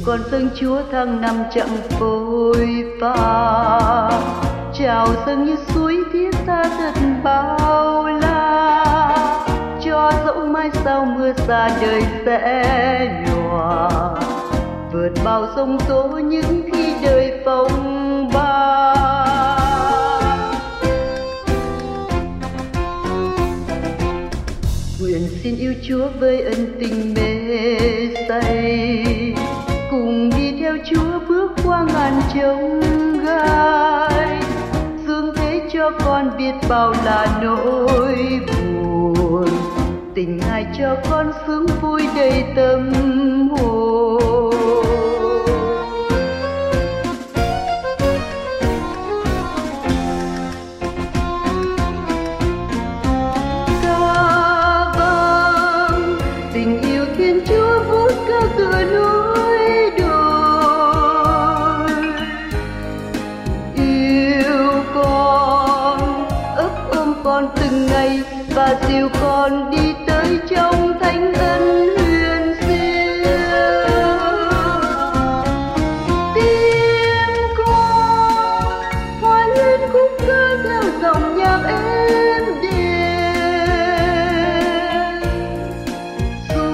con dâng Chúa tháng năm chẳng phôi pha, trào dâng như suối thiết tha thật bao la, cho dẫu mai sau mưa xa đời sẽ nhòa, vượt bao sông tố những khi đời phong ba. Nguyện xin yêu Chúa với ân tình mê say, cùng đi theo Chúa bước qua ngàn chông gai, dương thế cho con biết bao là nỗi buồn, tình Ngài cho con sướng vui đầy tâm hồn. Tình yêu Thiên Chúa vút cao tựa núi đồi, yêu con ấp ôm con từng ngày và dìu con đi tới trong thánh ân huyền siêu. Tim con hòa lên khúc ca theo dòng nhạc êm đềm, du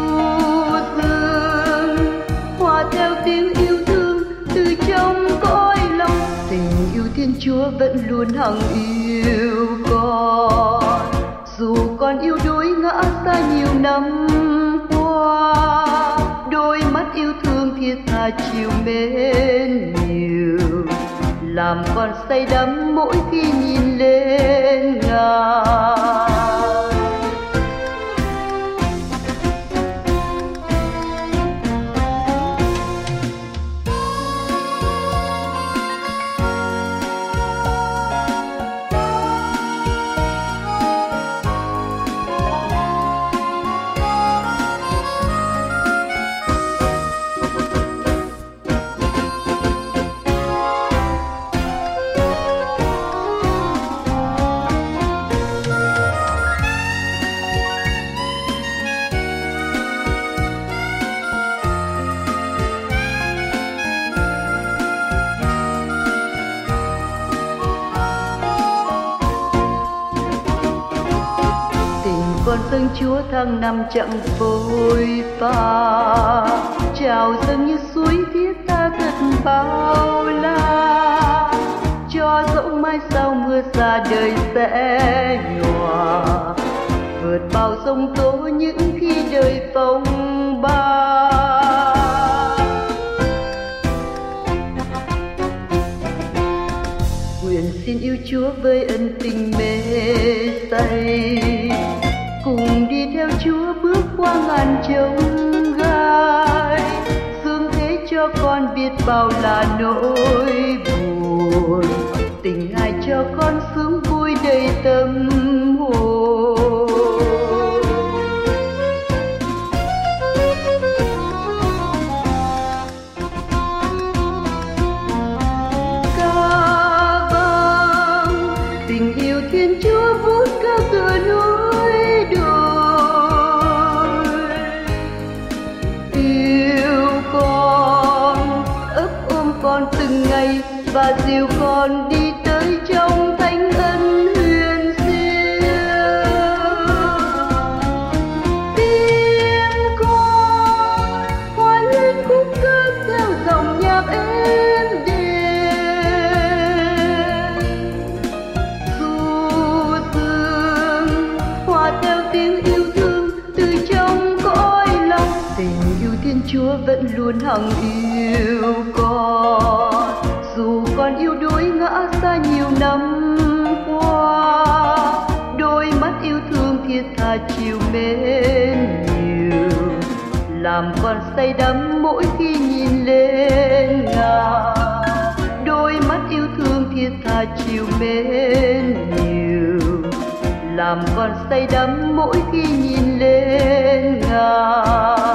dương hòa theo tiếng yêu thương từ trong cõi lòng. Tình yêu Thiên Chúa vẫn luôn hằng yêu con, dù con yếu đuối ngã xa nhiều năm qua, đôi mắt yêu thương thiết tha chiều mến nhiều, làm con say đắm mỗi khi nhìn lên Ngài. Con dâng Chúa tháng năm chẳng phôi pha, trào dâng như suối thiết tha thật bao la, cho dẫu mai sau mưa xa đời sẽ nhòa, vượt bao sông tố những khi đời phong ba. Nguyện xin yêu Chúa với ân tình mê say, cùng đi theo Chúa bước qua ngàn chông gai, dương thế cho con biết bao là nỗi buồn, tình Ngài cho con sướng vui đầy tâm hồn. Ca vang tình yêu Thiên Chúa vút cao tựa núi đồi, yêu con ấp ôm con từng ngày và dìu con đi tới trong thánh ân huyền siêu. Tim con hòa lên khúc ca theo dòng nhạc êm đềm, du dương hòa theo tiếng yêu thương từ trong cõi lòng. Tình yêu Thiên Chúa vẫn luôn hằng yêu con, dù con yếu đuối ngã xa nhiều năm qua, đôi mắt yêu thương thiết tha chiều mến nhiều, làm con say đắm mỗi khi nhìn lên Ngài. Đôi mắt yêu thương thiết tha chiều mến nhiều, làm con say đắm mỗi khi nhìn lên Ngài.